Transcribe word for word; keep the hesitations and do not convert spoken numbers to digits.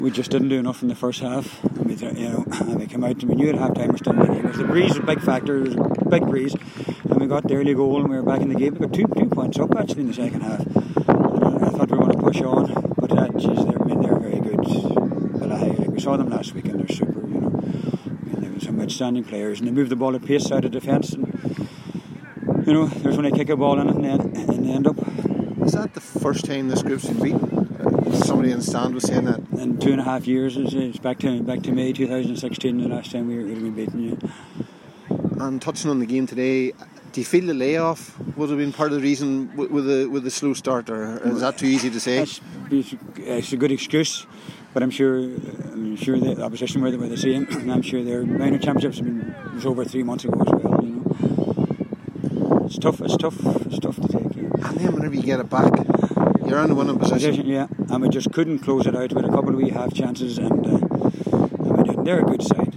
We just didn't do enough in the first half. And we, you know, and we came out and we knew at half time we still winning. It was the breeze was a big factor. It was a big breeze. And we got the early goal and we were back in the game. We got two two points up actually in the second half. And I thought we were going to push on. But uh, geez, they're, I mean, they're very good. But I, like we saw them last week and they're super, you know. I mean, they were some outstanding players. And they moved the ball at pace out of defence. And, you know, there's when they kick a ball in it and they, and they end up. Is that the first time this group's been beaten? Somebody in the stand was saying that. In two and a half years, it's back to back to May twenty sixteen, the last time we would have been beaten. Yeah. And touching on the game today, do you feel the layoff would have been part of the reason with, with the with the slow start, or is that too easy to say? It's, it's a good excuse, but I'm sure I'm sure the opposition were the, were the same, and I'm sure their minor championships have been was over three months ago as well. You know, it's tough. It's tough. It's tough to take. Yeah. And then whenever you get it back, you're in the winning position. position. Yeah, and we just couldn't close it out with a couple of wee half chances, and, uh, and we didn't. They're a good side.